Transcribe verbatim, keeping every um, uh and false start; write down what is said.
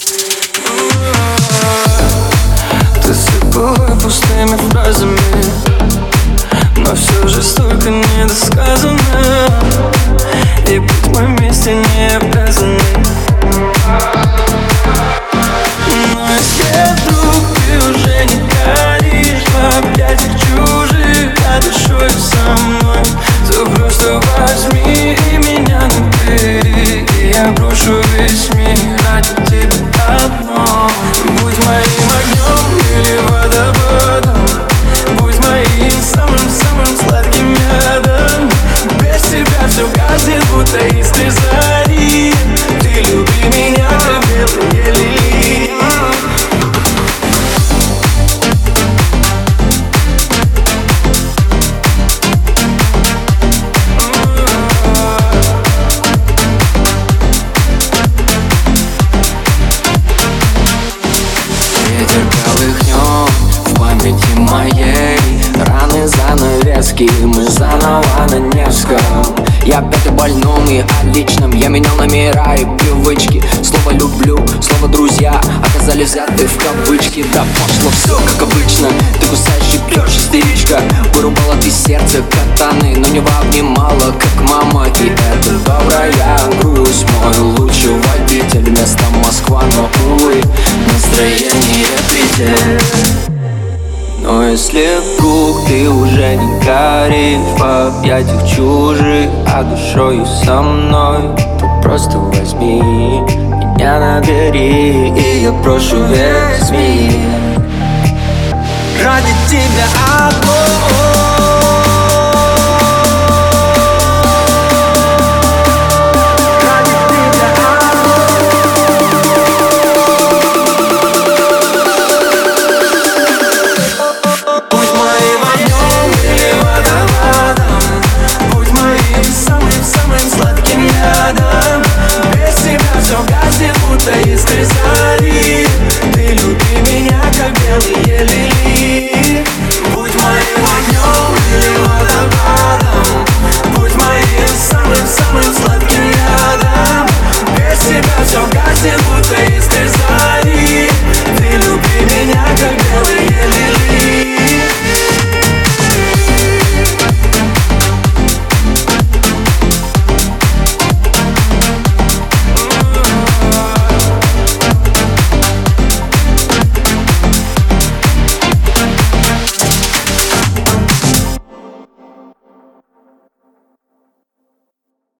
Ты сыпала пустыми фразами, но все же столько недосказано, и быть в моем месте не обязаны. Но если вдруг ты уже не горишь в объятиях чужих, а душой со мной, то просто возьми и меня набери, и я брошу весь мир ради тебя одно. Будь моим огнем или водопадом, будь моим самым-самым сладким ядом. Без тебя все гаснет, будто искры зари. Ты люби меня, как белые лилии. Ветер колыхнет в памяти моей, раны занавески, мы заново на Невском. Я опять о больном и о личном, я менял номера и привычки. Слово «люблю», слово «друзья» оказались взяты в кавычки. Да пошло все как обычно, ты кусаешь и пьешь, истеричка. Вырубала ты сердце катаны, но не обнимала, как мама. И это добрая грусть, мой лучший водитель. Место Москва, но увы, настроение предель. Но если вдруг ты уже не горишь в объятиях чужих, а душою со мной, то просто возьми меня набери, и я брошу весь мир ради тебя одной.